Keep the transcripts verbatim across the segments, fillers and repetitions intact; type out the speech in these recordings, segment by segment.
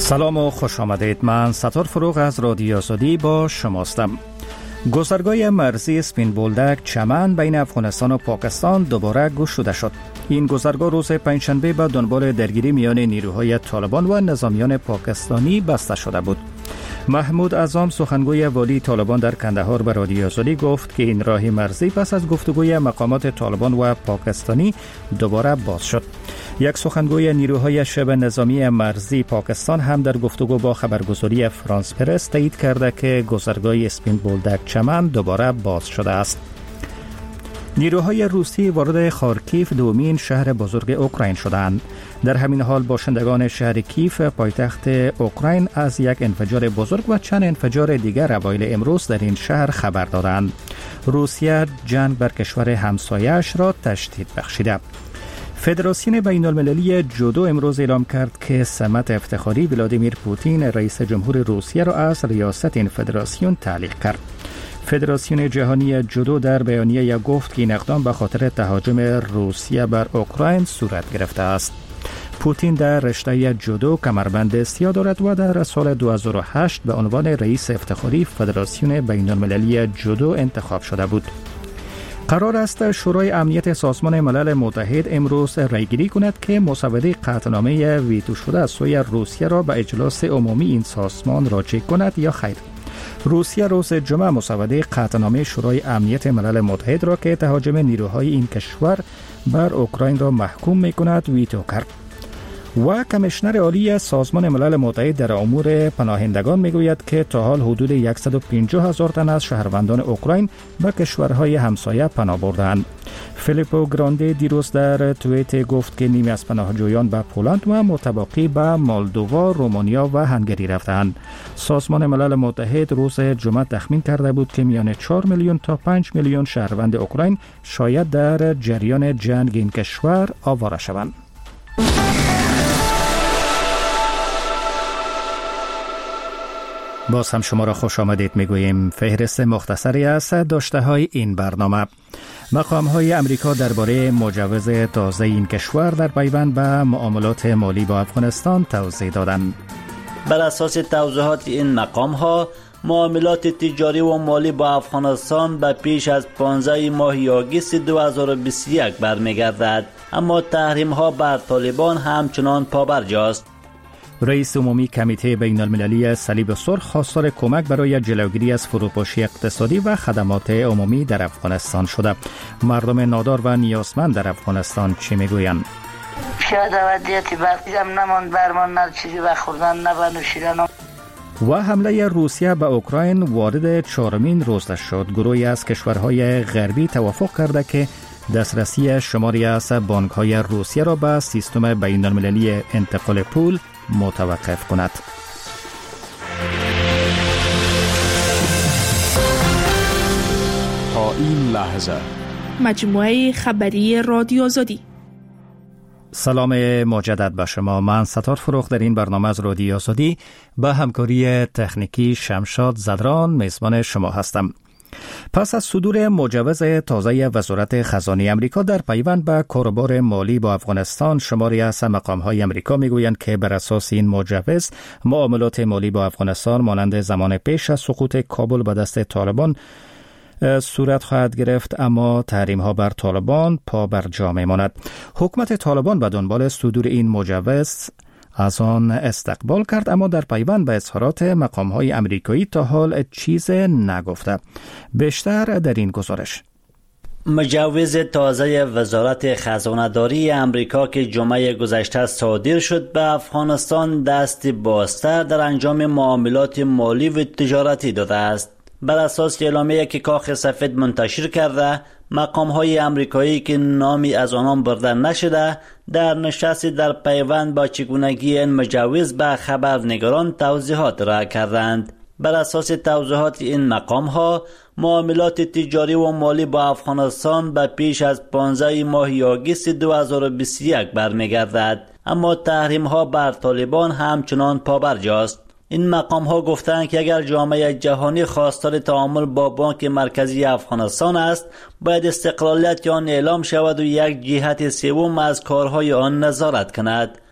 سلام و خوش آمدید. من ستار فروغ از رادیو آزادی با شماستم. گذرگاه مرزی سپین بولدک چمن بین افغانستان و پاکستان دوباره گشوده شد. این گذرگاه روز پنجشنبه به دنبال درگیری میان نیروهای طالبان و نظامیان پاکستانی بسته شده بود. محمود اعظم سخنگوی والی طالبان در کندهار به رادیو آزادی گفت که این راه مرزی پس از گفتگوی مقامات طالبان و پاکستانی دوباره باز شد. یک سخنگوی نیروهای شبه نظامی مرزی پاکستان هم در گفتگو با خبرگزاری فرانس پرس تایید کرده که گذرگاه اسپین بولدک چمن دوباره باز شده است. نیروهای روسی وارد خارکیف دومین شهر بزرگ اوکراین شدند. در همین حال باشندگان شهر کیف پایتخت اوکراین از یک انفجار بزرگ و چند انفجار دیگر اوایل امروز در این شهر خبر دادند. روسیه جنگ بر کشور همسایه‌اش را تشدید بخشیده. فدراسیون بین المللی جودو امروز اعلام کرد که سمت افتخاری ولادیمیر پوتین رئیس جمهور روسیه را از ریاست این فدراسیون تعلیق کرد. فدراسیون جهانی جودو در بیانیه گفت که این اقدام به خاطر تهاجم روسیه بر اوکراین صورت گرفته است. پوتین در رشته جودو کمربند سیاه دارد و در سال دو هزار و هشت به عنوان رئیس افتخاری فدراسیون بین المللی جودو انتخاب شده بود. قرار است شورای امنیت سازمان ملل متحد امروز رایگیری کند که مسوده قطعنامه ویتو شده از سوی روسیه را به اجلاس عمومی این سازمان راجع کند یا خیر. روسیه روز جمعه مسوده قطعنامه شورای امنیت ملل متحد را که تهاجم نیروهای این کشور بر اوکراین را محکوم می کند ویتو کرد. و کمیشنر عالی سازمان ملل متحد در امور پناهندگان میگوید که تا حال حدود صد و پنجاه هزار تن از شهروندان اوکراین به کشورهای همسایه پناه بردند. فیلیپو گراندی دیروز در توییت گفت که نیمی از پناهجویان به پولند و متبقی به مولدووا، رومانیا و هنگری رفتند. سازمان ملل متحد روز جمعه تخمین کرده بود که میان چهار میلیون تا پنج میلیون شهروند اوکراین شاید در جریان جنگ این کشور آواره شوند. باز هم شما را خوش آمدید میگوییم. فهرست مختصری از داشته های این برنامه. مقام های امریکا درباره مجوز تازه این کشور در پیوند به معاملات مالی با افغانستان توضیح دادند. بر اساس توضیحات این مقام ها، معاملات تجاری و مالی با افغانستان به پیش از پانزده ماه آگوست دو هزار و بیست و یک برمیگردد، اما تحریم ها بر طالبان همچنان پابرجاست. رئیس عمومی کمیته بین المللی صلیب سرخ خواستار کمک برای جلوگیری از فروپاشی اقتصادی و خدمات عمومی در افغانستان شده. مردم نادار و نیازمند در افغانستان چی میگویند؟ شاید ودیتی برقی هم نماند برمان، نه چیزی بخوردن نه بنوشیدن. و حمله روسیه به اوکراین وارد چهارمین روز شد. گروهی از کشورهای غربی توافق کرده که دسترسی شماری از بانک‌های روسیه را به سیستم بین المللی انتقال پول متوقف کند. تا این لحظه مجموعه خبری رادیو آزادی. سلام مجدد به شما. من ستار فروغ در این برنامه از رادیو آزادی با همکاری تکنیکی شمشاد زدران میزبان شما هستم. پس از صدور مجوز تازه وزارت خزانه امریکا در پیوند به کاروبار مالی با افغانستان، شماری از مقام‌های امریکا میگویند که بر اساس این مجوز معاملات مالی با افغانستان مانند زمان پیش از سقوط کابل به دست طالبان صورت خواهد گرفت، اما تحریم ها بر طالبان پا بر جا میماند. حکومت طالبان به دنبال صدور این مجوز از آن استقبال کرد، اما در پیوند به اظهارات مقام‌های امریکایی تا حال چیز نگفته. بیشتر در این گزارش. مجوز تازه وزارت خزانه‌داری امریکا که جمعه گذشته صادر شد به افغانستان دست بازتر در انجام معاملات مالی و تجارتی داده است. بر اساس اعلامیه‌ای که کاخ سفید منتشر کرده، مقام‌های امریکایی که نامی از آنان برده نشده در نشستی در پیوند با چگونگی این مجوز به خبرنگاران توضیحات را کردند. بر اساس توضیحات این مقام‌ها، معاملات تجاری و مالی با افغانستان به پیش از پانزده ماه آگوست دو هزار و بیست و یک برمیگردد، اما تحریم ها بر طالبان همچنان پابرجاست. این مقام ها گفتند که اگر جامعه جهانی خواستار تعامل با بانک مرکزی افغانستان است، باید استقلالیت آن اعلام شود و یک جهت سوم از کارهای آن نظارت کند.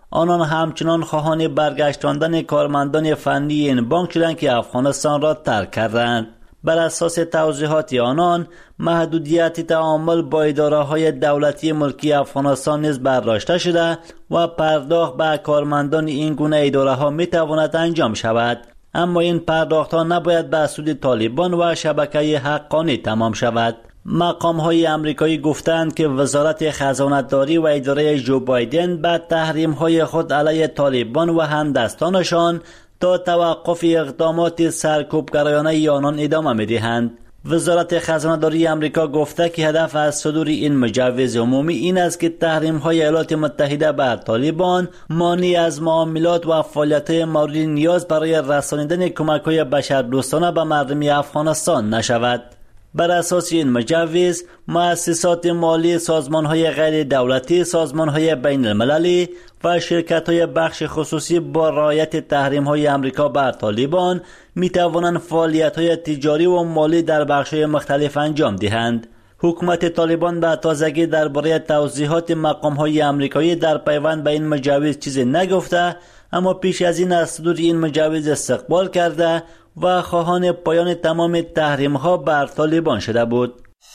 آنان همچنان خواهان برگشتاندن کارمندان فنی این بانک شدند که افغانستان را ترک کردند. بر اساس توضیحات آنان، محدودیت تعامل با اداره‌های دولتی ملکی افغانستان نیز برداشته شده و پرداخت به کارمندان این گونه اداره‌ها می‌تواند انجام شود، اما این پرداخت‌ها نباید به سود طالبان و شبکه حقانی تمام شود. مقام‌های آمریکایی گفتند که وزارت خزانتداری و اداره جو بایدن به تحریم‌های خود علیه طالبان و همدستانشان تا توقف اقدامات سرکوبگرایانه آنان ادامه می‌دهند. وزارت خزانه‌داری آمریکا گفته که هدف از صدور این مجوز عمومی این است که تحریم‌های ایالات متحده بر طالبان مانع از معاملات و فعالیت‌های مورد نیاز برای رسانیدن کمک‌های بشردوستانه به مردم افغانستان نشود. بر اساس این مجوز، مؤسسات مالی، سازمان‌های غیر دولتی، سازمان‌های بین المللی و شرکت‌های بخش خصوصی با رعایت تحریم‌های آمریکا بر طالبان می‌توانند فعالیت‌های تجاری و مالی در بخش‌های مختلف انجام دهند. حکومت طالبان به تازگی درباره توضیحات مقام‌های آمریکایی در پیوند به این مجوز چیزی نگفته، اما پیش از این از صدور این مجوز استقبال کرده و خواهان پایان تمام تحریم‌ها بر طالبان شده بود.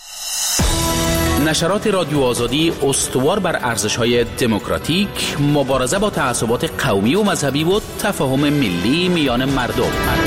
نشرات رادیو آزادی استوار بر ارزش‌های دموکراتیک، مبارزه با تعصبات قومی و مذهبی و تفاهم ملی میان مردم.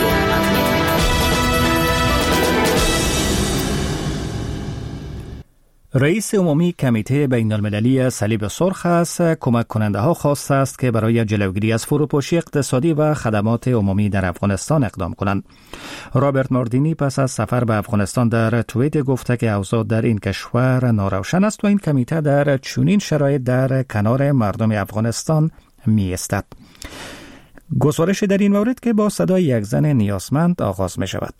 رئیس عمومی کمیته بین المللی صلیب سرخ از کمک کننده ها خواسته است که برای جلوگیری از فروپاشی اقتصادی و خدمات عمومی در افغانستان اقدام کنند. رابرت ماردینی پس از سفر به افغانستان در توییت گفته که اوضاع در این کشور ناروشن است و این کمیته در چنین شرایط در کنار مردم افغانستان می ایستد. گزارش در این مورد که با صدای یک زن نیازمند آغاز می شود.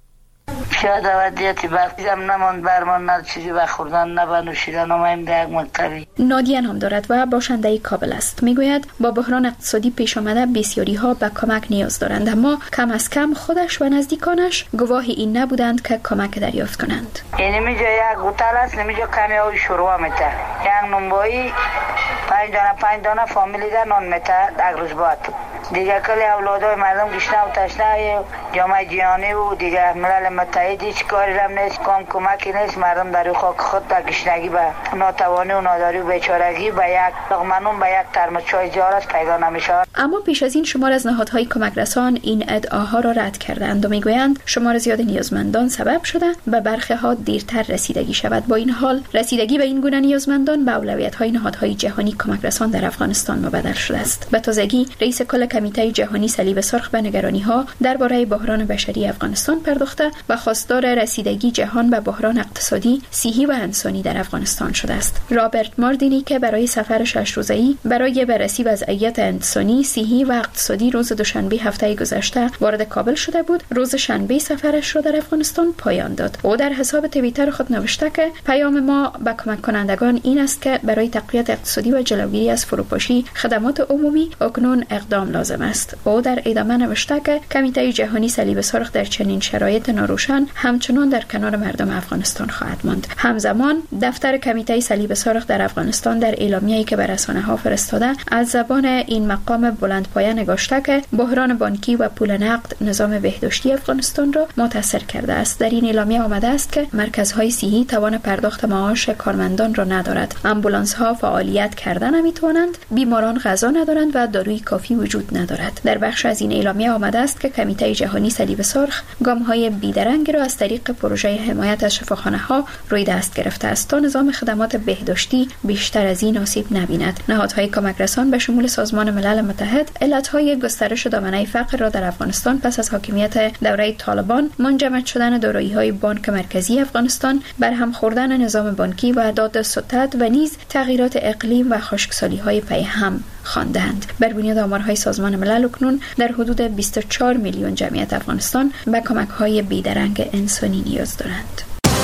شاید ودیتی وقتی هم نماند برمان نه چیزی بخوردن نه بنوشیدن و مهم ده یک ملتوی. نادیه نام دارد و باشنده کابل است. میگوید با بحران اقتصادی پیش آمده بسیاری ها به کمک نیاز دارند، اما کم از کم خودش و نزدیکانش گواه این نبودند که کمک دریافت کنند. این میجا یک هتل است، نمیجا کمی آوی شروع میته، یک نونبایی پنج دانه پنج دانه فامیلی در نان میته در روز بعد. دیگه کلی اولادای مردم گشنه و تشنه جامعه جهانی و دیگه ملل متحد هیچ کاری هم نیست، کام کمکی نیست. مردم در خاک خود در گشنگی به ناتوانی و ناداری و بیچارگی به یک لقمه به یک ترمز چای زیارت پیدا نمیشه. اما پیش از این شمار از نهادهای کمک رسان این ادعاها را رد کردند و میگویند شمار زیاد نیازمندان سبب شده به برخی ها دیرتر رسیدگی شود. با این حال رسیدگی به این گونه نیازمندان به اولویت‌های نهادهای جهانی کمک رسان در افغانستان مبدل شده است. به تازگی رئیس کل کمیته جهانی صلیب سرخ به نگرانی‌ها درباره بحران بشری افغانستان پرداخته و خواستار رسیدگی جهان به بحران اقتصادی، صحی و انسانی در افغانستان شده است. رابرت ماردینی که برای سفر شش روزه‌ای برای بررسی وضعیت انسانی، صحی و اقتصادی روز دوشنبه هفته گذشته وارد کابل شده بود، روز شنبه سفرش را در افغانستان پایان داد. او در حساب توییتر خود نوشته که پیام ما به کمک کنندگان این است که برای تقویت اقتصادی و جلوگیری از فروپاشی خدمات عمومی اکنون اقدام لازم است. او در ادامه نوشته که کمیته جهانی صلیب سرخ در چنین شرایط ناروشن همچنان در کنار مردم افغانستان خواهد ماند. همزمان دفتر کمیته صلیب سرخ در افغانستان در اعلامیه‌ای که به رسانه‌ها فرستاده از زبان این مقام بلندپایه نگاشته که بحران بانکی و پول نقد نظام بهداشتی افغانستان را متاثر کرده است. در این اعلامیه آمده است که مرکزهای صحی توان پرداخت معاش کارمندان را ندارد، آمبولانس‌ها فعالیت کردن نمی‌توانند، بیماران غذا ندارند و داروی کافی وجود ندارد. در بخش از این اعلامیه آمده است که کمیته جهانی صلیب سرخ گام‌های بیدرنگ را از طریق پروژه حمایت از شفاخانه‌ها روی دست گرفته است تا نظام خدمات بهداشتی بیشتر از این آسیب نبیند. نهادهای کمک رسان به شمول سازمان ملل متحد علت‌های گسترش دامنه فقر را در افغانستان پس از حاکمیت دوره طالبان، منجمد شدن دارایی‌های بانک مرکزی افغانستان، برهم خوردن نظام بانکی و داد ستد و نیز تغییرات اقلیم و خشکسالی‌های پیهم خواندند. بر بنیاد آمارهای سازمان ملل اکنون در حدود بیست و چهار میلیون جمعیت افغانستان به کمک‌های بیدرنگ انسانی نیاز دارند.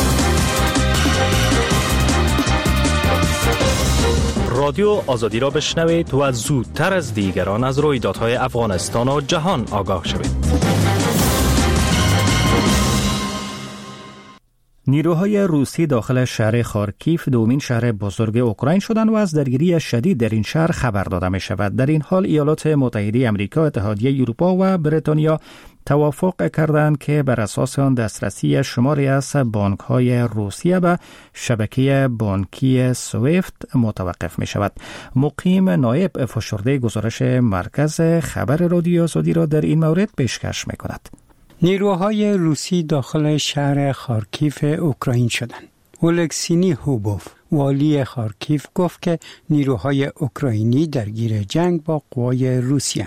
رادیو آزادی را بشنوید و زودتر از دیگران از رویدادهای افغانستان و جهان آگاه شوید. نیروهای روسی داخل شهر خارکیف دومین شهر بزرگ اوکراین شدند و از درگیری شدید در این شهر خبر داده می شود. در این حال ایالات متحده آمریکا، اتحادیه اروپا و بریتانیا توافق کردند که بر اساس آن دسترسی شماری از بانک‌های روسیه به شبکه بانکی سویفت متوقف می شود. مقیم نایب فشرده گزارش مرکز خبر رادیو آزادی را در این مورد پیشکش می کند. نیروهای روسی داخل شهر خارکیف اوکراین شدند. اولکسینی هوبوف، والی خارکیف، گفت که نیروهای اوکراینی درگیر جنگ با قوای روسیه.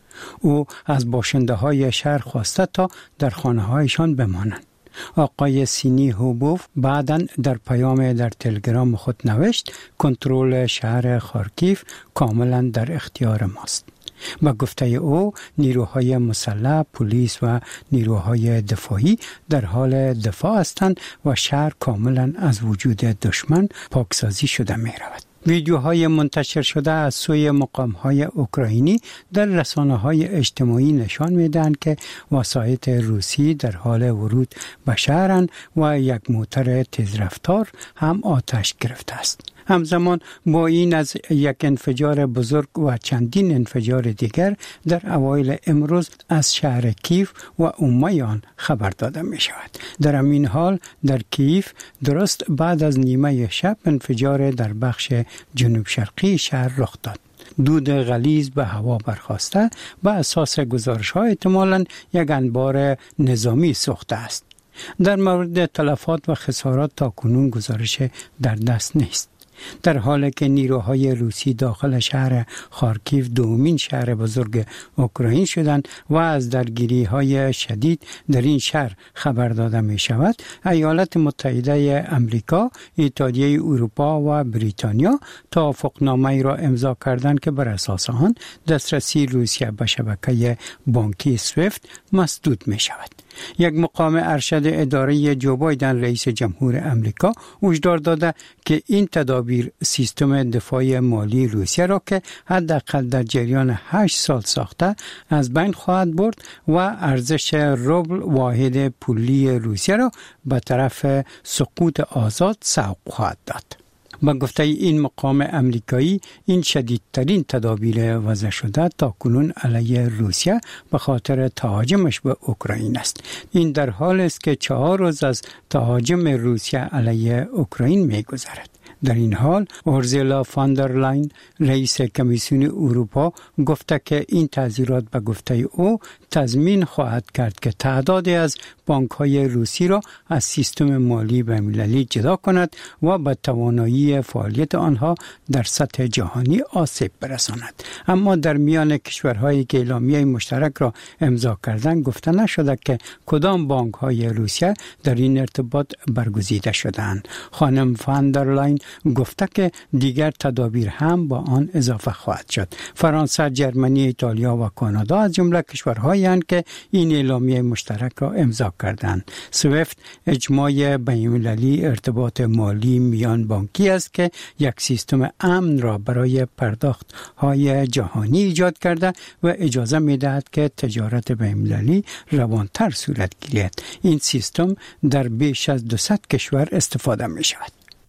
او از باشنده های شهر خواسته تا در خانه هایشان بمانند. آقای سینی هوبوف بعداً در پیام در تلگرام خود نوشت کنترل شهر خارکیف کاملا در اختیار ماست. با گفته او نیروهای مسلح، پلیس و نیروهای دفاعی در حال دفاع هستند و شهر کاملا از وجود دشمن پاکسازی شده می رود. ویدیوهای منتشر شده از سوی مقام‌های اوکراینی در رسانه‌های اجتماعی نشان می‌دهند که وسایط روسی در حال ورود به شهرند و یک موتور تیزرفتار هم آتش گرفته است. همزمان با این از یک انفجار بزرگ و چندین انفجار دیگر در اوایل امروز از شهر کیف و عمه آن خبر داده می شود. در همین حال در کیف درست بعد از نیمه شب انفجار در بخش جنوب شرقی شهر رخ داد. دود غلیظ به هوا برخاسته به اساس گزارش‌ها احتمالاً یک انبار نظامی سوخته است. در مورد تلفات و خسارات تا کنون گزارش در دست نیست. در حالی که نیروهای روسی داخل شهر خارکیف دومین شهر بزرگ اوکراین شدند و از درگیری‌های شدید در این شهر خبر داده می شود، ایالات متحده آمریکا، اتحادیه اروپا و بریتانیا توافقنامه‌ای را امضا کردند که بر اساس آن دسترسی روسیه به شبکه بانکی سویفت مسدود می شود. یک مقام ارشد اداره جو بایدن رئیس جمهور آمریکا هشدار داده که این تدابیر سیستم دفاعی مالی روسیه را که حداقل در جریان هشت سال ساخته از بین خواهد برد و ارزش روبل واحد پولی روسیه را به طرف سقوط آزاد سوق خواهد داد. با گفته این مقام امریکایی، این شدیدترین تدابیر وضع شده تا کنون علیه روسیه به خاطر تهاجمش به اوکراین است. این در حال است که چهار روز از تهاجم روسیه علیه اوکراین می‌گذرد. در این حال اورزولا فان در لاین رئیس کمیسیون اروپا گفته که این تعزیرات به گفته او تضمین خواهد کرد که تعدادی از بانک‌های روسی را از سیستم مالی بین‌المللی جدا کند و به توانایی فعالیت آنها در سطح جهانی آسیب برساند. اما در میان کشورهایی که اعلامیه مشترک را امضا کردند گفته نشده که کدام بانک‌های روسیه در این ارتباط برگزیده شدند. خانم فان در لاین گفته که دیگر تدابیر هم با آن اضافه خواهد شد. فرانسه، جرمنی، ایتالیا و کانادا از جمله کشورهایی هستند که این اعلامیه مشترک را امضا کردند. سویفت اجماع بین‌المللی ارتباط مالی میان بانکی است که یک سیستم امن را برای پرداخت های جهانی ایجاد کرده و اجازه می‌دهد که تجارت بین‌المللی روانتر صورت گیرد. این سیستم در بیش از دویست کشور استفاده می شود.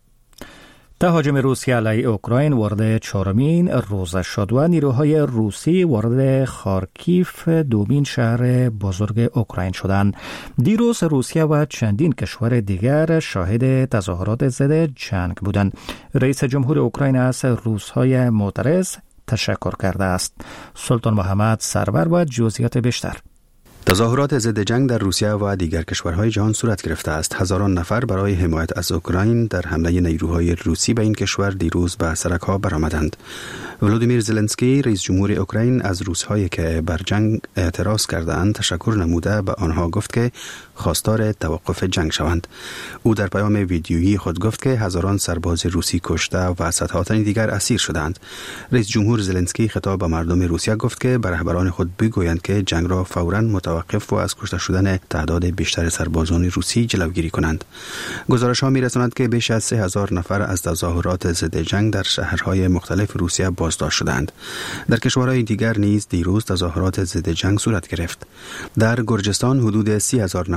تهاجم روسیه علیه اوکراین وارد چهارمین روز شد و نیروهای روسی وارد خارکیف دومین شهر بزرگ اوکراین شدند. دیروز روسیه و چندین کشور دیگر شاهد تظاهرات ضد جنگ بودند. رئیس جمهور اوکراین از روس‌های معترض تشکر کرده است. سلطان محمد سرور و جزئیات بیشتر. تظاهرات ضد جنگ در روسیه و دیگر کشورهای جهان صورت گرفته است. هزاران نفر برای حمایت از اوکراین در حمله نیروهای روسی به این کشور دیروز به سرک‌ها برآمدند. ولودیمیر زلنسکی رئیس جمهور اوکراین از روس‌هایی که بر جنگ اعتراض کردند تشکر نموده به آنها گفت که خواستار توقف جنگ شوند. او در پیام ویدیویی خود گفت که هزاران سرباز روسی کشته و صدها تن دیگر اسیر شدند. رئیس جمهور زلنسکی خطاب به مردم روسیه گفت که به رهبران خود بگویند که جنگ را فوراً متوقف و از کشته شدن تعداد بیشتر سربازان روسی جلوگیری کنند. گزارش‌ها می‌رساند که بیش از سه هزار نفر از تظاهرات ضد جنگ در شهرهای مختلف روسیه بازداشت شدند. در کشورهای دیگر نیز دیروز تظاهرات ضد جنگ صورت گرفت. در گرجستان حدود سی هزار نفر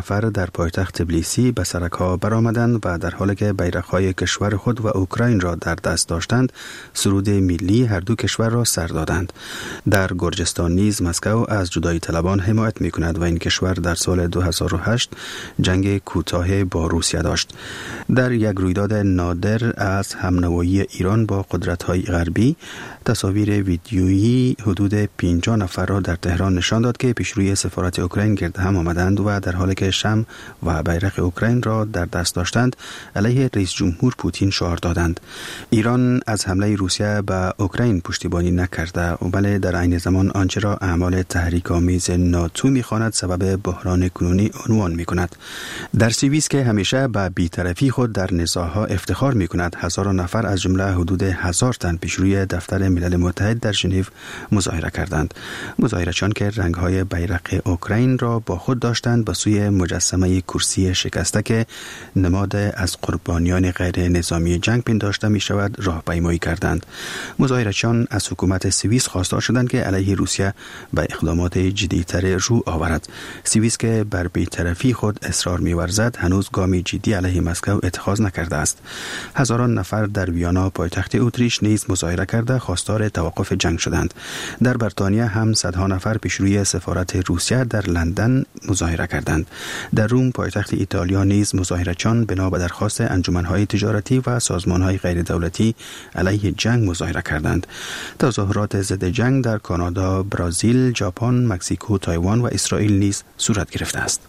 نفر در پایتخت تبلیسی به سرک‌ها برآمدند و در حالی که بیرق‌های کشور خود و اوکراین را در دست داشتند، سرود ملی هر دو کشور را سر دادند. در گرجستان نیز مسکو از جدایی طلبان حمایت می‌کند و این کشور در سال دو هزار و هشت جنگ کوتاه با روسیه داشت. در یک رویداد نادر از همنوایی ایران با قدرت‌های غربی، تصاویر ویدیویی حدود پنجاه نفر را در تهران نشان داد که پیشروی سفارت اوکراین گرد هم آمدند و در حالی که شمع و بیرق اوکراین را در دست داشتند علیه رئیس جمهور پوتین شعار دادند. ایران از حمله روسیه به اوکراین پشتیبانی نکرده، ولی در عین زمان آنچه را اعمال تحریک‌آمیز ناتو می‌خواند سبب بحران کنونی عنوان می‌کند. در سوئیس که همیشه به بی‌طرفی خود در نزاع‌ها افتخار می‌کند، هزاران نفر از جمله حدود هزار تن پیشروی دفتر ملل متحد در ژنو مظاهره کردند. مظاهره‌چیان که رنگ‌های بیرق اوکراین را با خود داشتند به سوی مجسمه کرسی شکسته که نماد از قربانیان غیر نظامی جنگ پنداشته می‌شود راهپیمایی کردند. مظاهره‌چیان از حکومت سوئیس خواستار شدند که علیه روسیه به اقدامات جدی‌تر رو آورد. سوئیس که بر بی‌طرفی خود اصرار می‌ورزد، هنوز گامی جدی علیه مسکو اتخاذ نکرده است. هزاران نفر در ویانا پایتخت اتریش نیز مظاهره کرده خواستار توقف جنگ شدند. در بریتانیا هم صدها نفر پیشروی سفارت روسیه در لندن مظاهره کردند. در روم پایتخت ایتالیا نیز مظاهره‌چیان بنا به درخواست انجمن‌های تجارتی و سازمان‌های غیر دولتی علیه جنگ مظاهره کردند. تظاهرات ضد جنگ در کانادا، برزیل، ژاپن، مکزیکو، تایوان و اسرائیل نیز صورت گرفته است.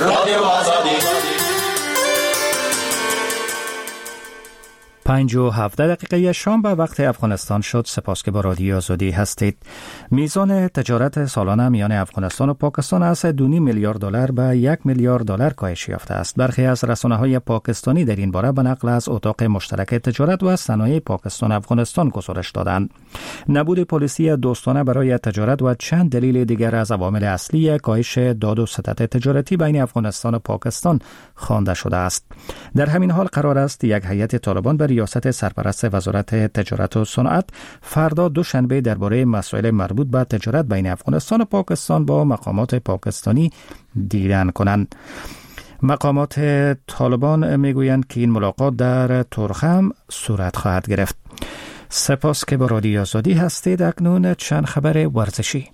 پنج و هفده دقیقه شام به وقت افغانستان شد. سپاس که با رادیو آزادی هستید. میزان تجارت سالانه میان افغانستان و پاکستان از دو و نیم میلیارد دلار به یک میلیارد دلار کاهش یافته است. برخی از رسانه‌های پاکستانی در این باره به نقل از اتاق مشترک تجارت و صنایع پاکستان افغانستان گزارش دادند. نبود پالیسی دوستانه برای تجارت و چند دلیل دیگر از عوامل اصلی کاهش داد و ستد تجارتی بین افغانستان و پاکستان خوانده شده است. در همین حال قرار است یک هیئت طالبان به ریاست سرپرست وزارت تجارت و صنعت فردا دوشنبه درباره مسائل مربوط به تجارت بین افغانستان و پاکستان با مقامات پاکستانی دیدن کنند. مقامات طالبان میگویند که این ملاقات در تورخم صورت خواهد گرفت. سپاس که با رادیو آزادی هستید. اکنون چند خبر ورزشی.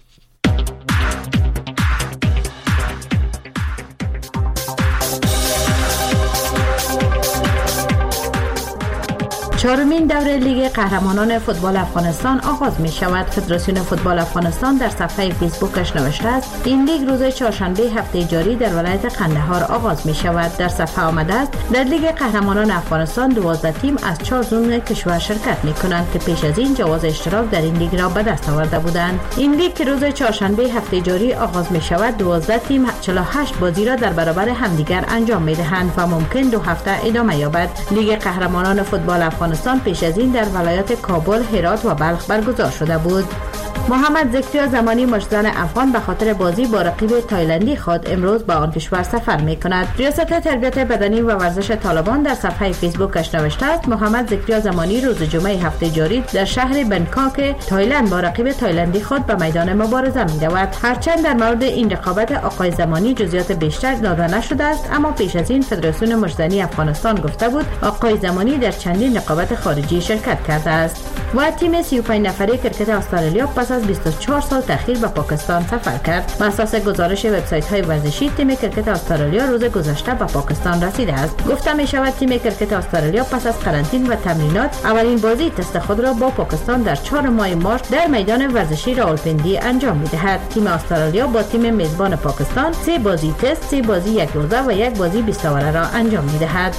چهارمین دوره لیگ قهرمانان فوتبال افغانستان آغاز می شود. فدراسیون فوتبال افغانستان در صفحه فیسبوکش نوشته است این لیگ روز چهارشنبه هفته جاری در ولایت قندهار آغاز می شود. در صفحه آمده است در لیگ قهرمانان افغانستان دوازده تیم از چهار زون کشور شرکت می کنند که پیش از این جواز اشتراک در این لیگ را به دست آورده بودند. این لیگ که روز چهارشنبه هفته جاری آغاز می شود دوازده تیم چهل و هشت بازی را در برابر همدیگر انجام می دهند و ممکن دو هفته ادامه یابد. لیگ قهرمانان فوتبال افغانستان پیش از این در ولایت کابل، هرات و بلخ برگزار شده بود. محمد ذکریا زمانی مشتزن افغان به خاطر بازی با رقیب تایلندی خود امروز به آن کشور سفر می کند. ریاست تربیت بدنی و ورزش طالبان در صفحه فیسبوکش نوشته است محمد ذکریا زمانی روز جمعه هفته جاری در شهر بنکاک تایلند با رقیب تایلندی خود به میدان مبارزه می رود. هرچند در مورد این رقابت آقای زمانی جزئیات بیشتر داده نشده است، اما پیش از این فدراسیون مشتزنی افغانستان گفته بود آقای زمانی در چندین رقابت خارجی شرکت کرده است. و تیم سی و پنج نفره کرکت استرالیا پس از بیست و چهار سال تأخیر به پاکستان سفر کرد. بر اساس گزارش وبسایت‌های ورزشی تیم کرکت استرالیا روز گذشته به پاکستان رسیده است. گفته می شود تیم کرکت استرالیا پس از قرنطینه و تمرینات اولین بازی تست خود را با پاکستان در چهار ماه مارس در میدان ورزشی راولپندی انجام می دهد. تیم استرالیا با تیم میزبان پاکستان سه بازی تست، سه بازی یک روزه و یک بازی بیست اوره را انجام می دهد.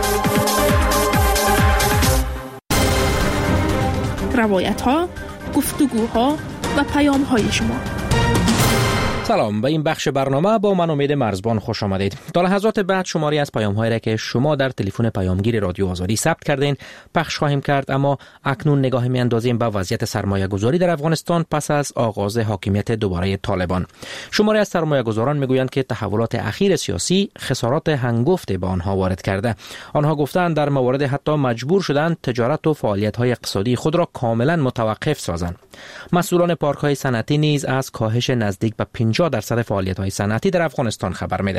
روایت ها، گفتگوها و پیام های شما. سلام، به این بخش برنامه با من امید مرزبان خوش آمدید. تا لحظات بعد شماری از پیام هایی را که شما در تلفن پیامگیر رادیو آزادی ثبت کردین پخش خواهیم کرد، اما اکنون نگاه می اندازیم به وضعیت سرمایه گذاری در افغانستان پس از آغاز حاکمیت دوباره طالبان. شماری از سرمایه گذاران می گویند که تحولات اخیر سیاسی خسارات هنگفتی به آنها وارد کرده. آنها گفتند در موارد حتی مجبور شدند تجارت و فعالیت های اقتصادی خود را کاملا متوقف سازند. مسئولان پارک های صنعتی نیز از کاهش نزدیک به پنجاه درصد فعالیت‌های صنعتی در افغانستان خبر می‌دهند.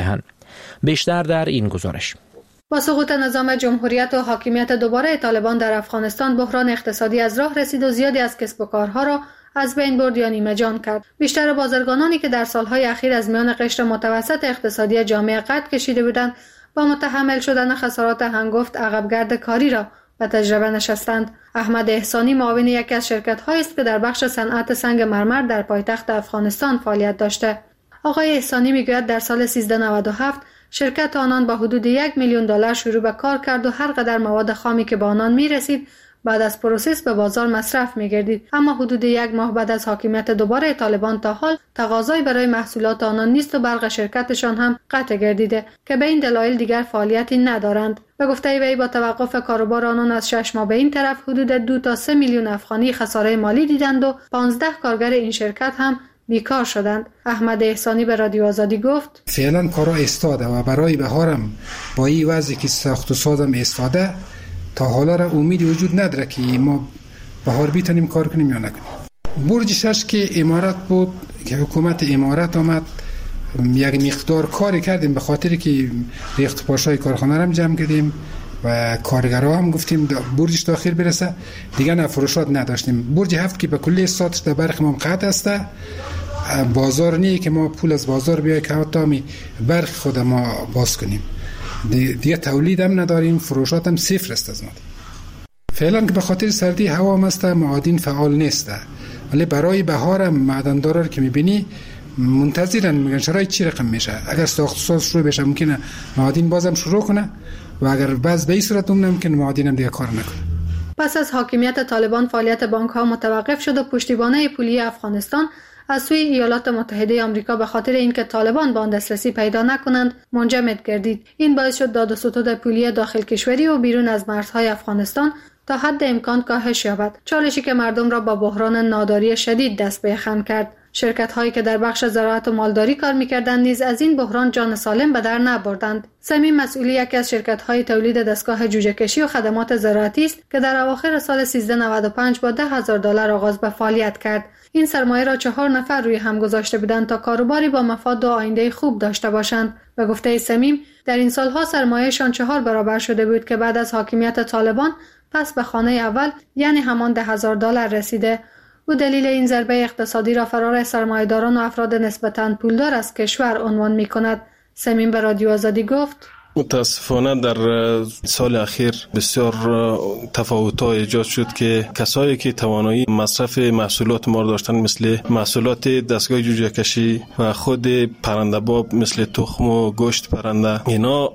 بیشتر در این گزارش. با سقوط نظام جمهوریت و حاکمیت دوباره طالبان در افغانستان، بحران اقتصادی از راه رسید و زیادی از کسب و کارها را از بین برد یا نیمه جان کرد. بیشتر بازرگانانی که در سالهای اخیر از میان قشر متوسط اقتصادی جامعه قد کشیده بودند، با متحمل شدن خسارات هنگفت عقبگرد کاری را به تجربه نشستند. احمد احسانی معاون یکی از شرکت‌هایی است که در بخش صنعت سنگ مرمر در پایتخت افغانستان فعالیت داشته. آقای احسانی میگوید در سال سیزده نود و هفت شرکت آنان با حدود یک میلیون دلار شروع به کار کرد و هر قدر مواد خامی که به آنان میرسید بعد از پروسس به بازار مصرف می‌گردید. اما حدود یک ماه بعد از حاکمیت دوباره طالبان تا حال تقاضایی برای محصولات آنان نیست و برق شرکتشان هم قطع گردیده که به این دلایل دیگر فعالیتی ندارند. به گفته وی با توقف کاروبار آنان از شش ماه به این طرف حدود دو تا سه میلیون افغانی خساره مالی دیدند و پانزده کارگر این شرکت هم بیکار شدند. احمد احسانی به رادیو آزادی گفت فعلا کارا ایستاده و برای بهارم با این وضعی که ساخت و سازم ایستاده تا حالا را امیدی وجود نداره که ما بهار بیتونیم کار کنیم یا نکنیم. برج شش که امارت بود که حکومت امارت آمد، یک مقدار کاری کردیم به خاطر که ریخت پاشای کارخانه را جمع کردیم و کارگرها هم گفتیم برجش داخل برسه، دیگه نه فروشات نداشتیم. برج هفت که به کلی ساتش در برق ما قطع است، بازار نیه که ما پول از بازار بیای که حتی می برق خود ما باز کنیم، دیگه تولید هم نداریم، فروشات هم صفر است از ما. فعلا که به خاطر سردی هوا مست معادن فعال نیست، ولی برای بهار هم معدندارا رو که میبینی منتظرن، میگن شرایط چی رقم میشه. اگر ساخت ساز شروع بشه ممکنه معادن بازم شروع کنه و اگر باز به این صورت ممکن معادن هم دیگه کار نکنه. پس از حاکمیت طالبان فعالیت بانک ها متوقف شد و پشتیبانی پولی افغانستان از سوی ایالات متحده آمریکا به خاطر اینکه طالبان به آن دسترسی پیدا نکنند منجمد گردید. این باعث شد داد و ستد پولی داخل کشوری و بیرون از مرزهای افغانستان تا حد امکان کاهش یابد، چالشی که مردم را با بحران ناداری شدید دست به یخن کرد. شرکت هایی که در بخش زراعت و مالداری کار می‌کردند نیز از این بحران جان سالم به در نبردند. سمیم مسئولی یکی از شرکت های تولید دستگاه جوجه کشی و خدمات زراعتی است که در اواخر سال سیزده نود و پنج با ده هزار دلار آغاز به فعالیت کرد. این سرمایه را چهار نفر روی هم گذاشته بودند تا کاروباری با مفاد و آینده خوب داشته باشند. به گفته سمیم در این سالها سرمایه‌شان چهار برابر شده بود که بعد از حاکمیت طالبان پس به خانه اول یعنی همان ده هزار دلار رسیده. او دلیل این ضربه اقتصادی را فرار سرمایه‌داران و افراد نسبتاً پولدار از کشور عنوان می‌کند. سمیم به رادیو آزادی گفت متاسفانه در سال اخیر بسیار تفاوت‌ها ایجاد شد که کسایی که توانایی مصرف محصولات ما داشتن مثل محصولات دستگاه جوجه کشی و خود پرنده باب مثل تخم و گوشت پرنده، اینا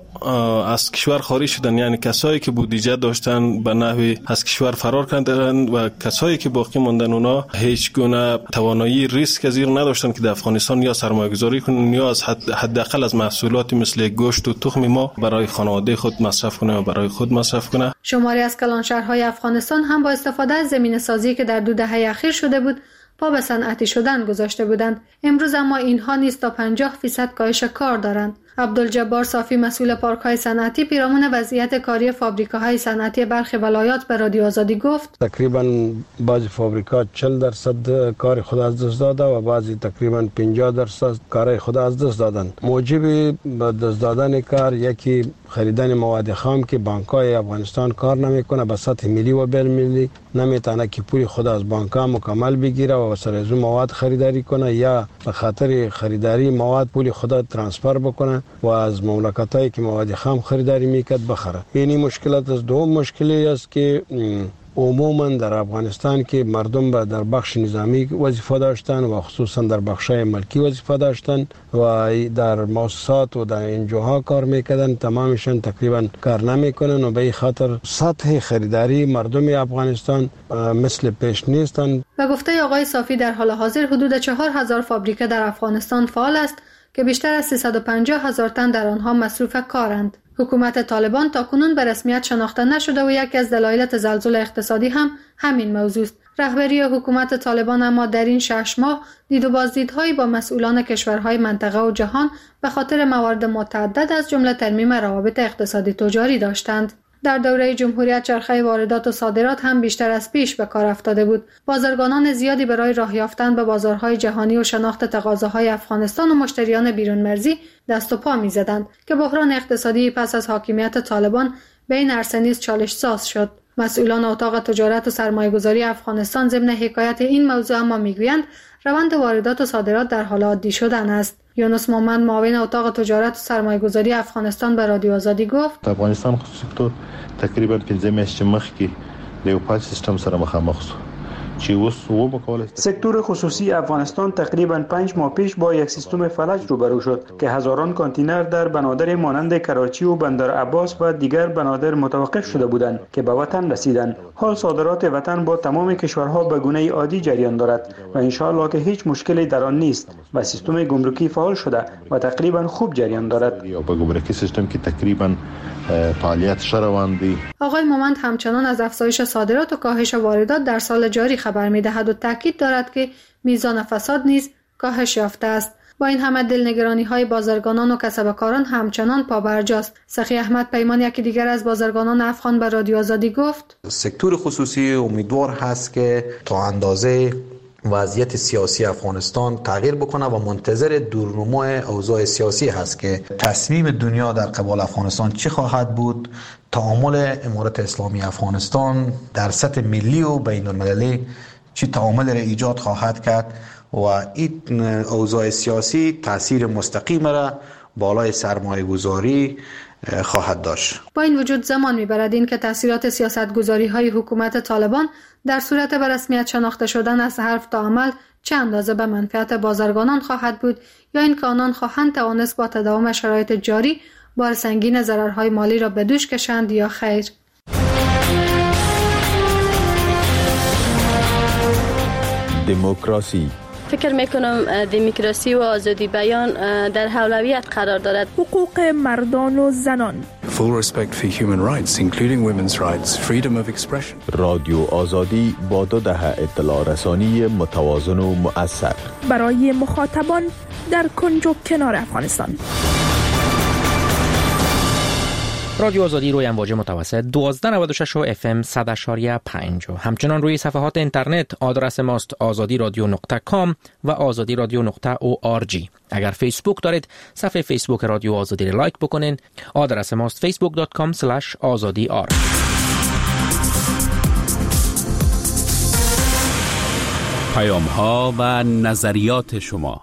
از کشور خارج شدن. یعنی کسایی که بودجه داشتن به نحوی از کشور فرار کردند و کسایی که باقی ماندن اونا هیچ گونه توانایی ریسک از این نداشتن که در افغانستان یا سرمایه گذاری کنن یا از حد حداقل از محصولات مثل گوشت و تخم ما برای خانواده خود مصرف کنه و برای خود مصرف کنه. شماری از کلانشهرهای افغانستان هم با استفاده از زمین سازی که در دو دهه اخیر شده بود پا به صنعتی شدن گذاشته بودند. امروز اما اینها نیز تا پنجاه درصد کاهش کار دارند. عبدالجبار صافی مسئول پارک‌های صنعتی پیرامون وضعیت کاری فابریکاهای صنعتی برخی ولایات به رادیو آزادی گفت تقریبا بعضی فابریکات چهل درصد کار خود از دست داده و بعضی تقریبا پنجاه درصد کار خود از دست دادن. موجب دست دادن کار یکی خریدن مواد خام که بانک‌های افغانستان کار نمیکنه، به سطح ملی و بین المللی نمیتونه که پول خود از بانک‌ها مکمل بگیره و سر از مواد خریداری کنه یا به خاطر خریداری مواد پول خود ترانسفر بکنه و از مملکتایی که مواد خام خریداری میکرد بخره. یعنی مشکلات از دوم مشکلی است که عموما در افغانستان که مردم با در بخش نظامی وظیفه داشتن و خصوصا در بخشای ملکی وظیفه داشتن و در مؤسسات و در انجوها کار میکردن، تمامشان تقریبا کار نمیکنن و به این خاطر سطح خریداری مردم افغانستان مثل پیش نیستن. و گفته آقای صافی در حال حاضر حدود چهار هزار فابریکه در افغانستان فعال است که بیشتر از سیصد و پنجاه هزار تن در آنها مصروف کارند. حکومت طالبان تاکنون به رسمیت شناخته نشده و یکی از دلایل تزلزل اقتصادی هم همین موضوع است. رهبری حکومت طالبان اما در این شش ماه دید و بازدیدهایی با مسئولان کشورهای منطقه و جهان به خاطر موارد متعدد از جمله ترمیم روابط اقتصادی تجاری داشتند. در دوره جمهوریت چرخه واردات و صادرات هم بیشتر از پیش به کار افتاده بود. بازرگانان زیادی برای راه یافتن به بازارهای جهانی و شناخت تقاضاهای افغانستان و مشتریان بیرون مرزی دست و پا می‌زدند که بحران اقتصادی پس از حاکمیت طالبان به این عرصه نیز چالش ساز شد. مسئولان اتاق تجارت و سرمایه‌گذاری افغانستان ضمن حکایت این موضوع اما میگویند روند واردات و صادرات در حال عادی شدن است. یونس مومند معاون اتاق تجارت و سرمایه‌گذاری افغانستان به رادیو آزادی گفت افغانستان خو سکتور تقریبا پنځه میاشتې مخکې د یو پاک سیستم سره مخامخ شو. سکتور خصوصی افغانستان تقریباً پنج ماه پیش با یک سیستم فلج روبرو شد که هزاران کانتینر در بنادر مانند کراچی و بندر عباس و دیگر بنادر متوقف شده بودند که به وطن رسیدند. حال صادرات وطن با تمام کشورها به گونه عادی جریان دارد و انشاءالله که هیچ مشکلی در آن نیست و سیستم گمرکی فعال شده و تقریباً خوب جریان دارد. یا به گمرکی سیستم که تقریباً فعالیت روان دی. آقای مومند همچنان از افزایش صادرات و کاهش واردات در سال جاری خبر می‌دهد و تاکید دارد که میزان فساد نیز کاهش یافته است. با این همه دلنگرانی‌های بازرگانان و کسبکاران همچنان پابرجاست. سخی احمد پیمان یکی دیگر از بازرگانان افغان به رادیو آزادی گفت سکتور خصوصی امیدوار هست که تا اندازه وضعیت سیاسی افغانستان تغییر بکنه و منتظر دورنمای اوضاع سیاسی هست که تصمیم دنیا در قبال افغانستان چی خواهد بود. تعامل امارت اسلامی افغانستان در سطح ملی و بین المللی چی تعامل را ایجاد خواهد کرد و این اوضاع سیاسی تاثیر مستقیم را بالای سرمایه گذاری خواهد داشت. با این وجود زمان میبرد این که تاثیرات سیاستگذاری های حکومت طالبان در صورت به رسمیت شناخته شدن از حرف تا عمل چه اندازه به منفعت بازرگانان خواهد بود یا این که آنان خواهند توانست با تداوم شرایط جاری بار سنگین ضررهای مالی را به دوش کشند یا خیر. دموکراسی فکر میکنم دموکراسی و آزادی بیان در اولویت قرار دارد. حقوق مردان و زنان. Full respect for human rights including women's rights, freedom of expression. رادیو آزادی با دو دهه اطلاع رسانی متوازن و مؤثر برای مخاطبان در کنج و کنار افغانستان. رادیو آزادی روی امواج متوسط دوازده نود و شش و اف ام صد و پنج و همچنان روی صفحات اینترنت آدرس ماست آزادی رادیو نقطه کام و آزادی رادیو نقطه او آر جی. اگر فیسبوک دارید صفحه فیسبوک رادیو آزادی را لایک بکنین. آدرس ماست فیسبوک دات کام اسلش آزادی آر. پیام ها و نظریات شما.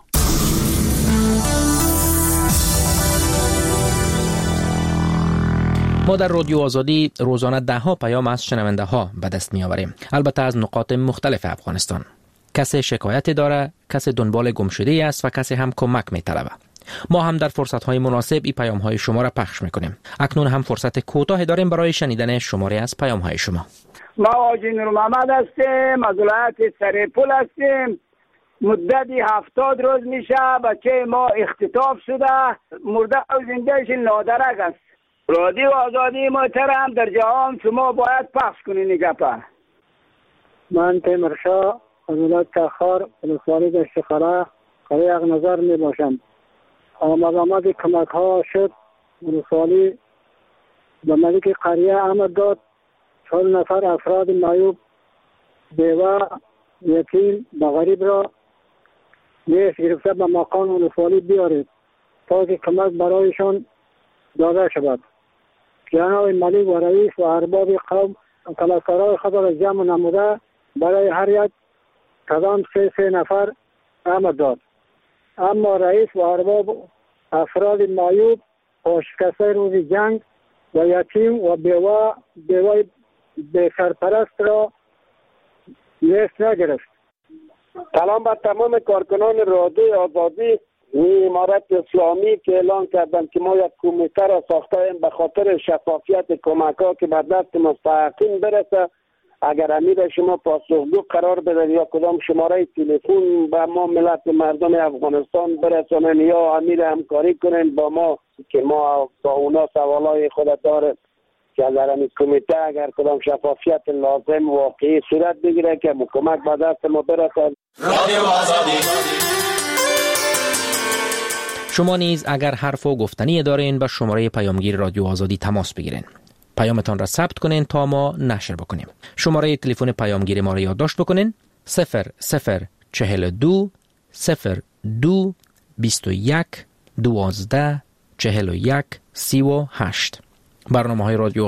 ما در رادیو آزادی روزانه ده ها پیام از شنونده ها به دست می آوریم، البته از نقاط مختلف افغانستان. کسی شکایتی داره، کسی دنبال گمشده است و کسی هم کمک می طلبه. ما هم در فرصت های مناسب این پیام های شما را پخش می کنیم. اکنون هم فرصت کوتاهی داریم برای شنیدن شماره از پیام های شما. ما آجی نور محمد هستیم، از ولایت سریپول هستیم. مدتی هفتاد روز میشه بچه ما اختطاف شده، مرده و زندهش نادرک است. رادیو آزادی محترم در جهان شما باید پخش کنین این گپه. من تیمرشاه از ولایت تخار ولسوالی دشت خرا قریه اغ نظر می باشم. آمد آمد کمک ها شد ولسوالی به ملک قریه آمد داد. چهل نفر افراد معیوب بیوه یتیم و غریب را نیش گرفته به مقام ولسوالی بیارید تا که کمک برایشان داده شود. جناب ملک و رئیس و ارباب قوم طلبکارای خود را جمع نموده برای هر یک کدام سه سه نفر آمد داد. اما رئیس و ارباب افراد معیوب و شکسته روز جنگ و یتیم و بیوه بیوه به سرپرست را لیست نگرفت. سلام بر تمام کارکنان رادیو آزادی. امارت اسلامی که اعلان کردن که ما یک کمیته را ساختیم به خاطر شفافیت کمک ها که به دست مستحقین برسه. اگر امیر شما پاسخگو قرار بدن یا کدام شماره تلفن به ما ملت مردم افغانستان برسونن یا امیر همکاری کنن با ما که ما با اونا سوالای خود داریم که در این کمیته اگر کدام شفافیت لازم واقعی صورت بگیره که کمک به دست ما برسه. رادیو آزادی. شما نیز اگر حرف و گفتنی دارین به شماره پیامگیر رادیو آزادی تماس بگیرین. پیامتان را ثبت کنین تا ما نشر بکنیم. شماره تلفن پیامگیر ما را یادداشت بکنین: صفر صفر چهل دو صفر دو بیست و یک دوازده چهل و یک سی و هشت. برنامه های رادیو